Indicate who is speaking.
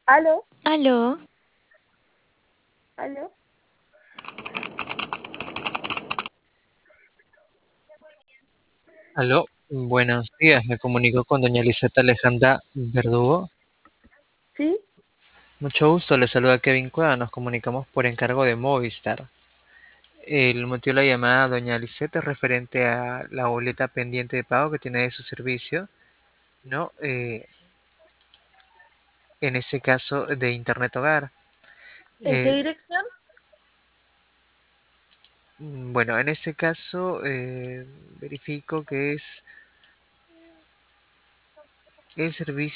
Speaker 1: Aló,
Speaker 2: Aló,
Speaker 1: aló.
Speaker 3: Aló, buenos días. Me comunico con doña Liseta Alejandra Verdugo.
Speaker 1: ¿Sí?
Speaker 3: Mucho gusto, le saluda Kevin Cueva. Nos comunicamos por encargo de Movistar. El motivo de la llamada, doña Liseta, es referente a la boleta pendiente de pago que tiene de su servicio, ¿no? En ese caso de Internet Hogar.
Speaker 1: ¿En qué
Speaker 3: Eh,
Speaker 1: dirección?
Speaker 3: bueno, en ese caso verifico que es el servicio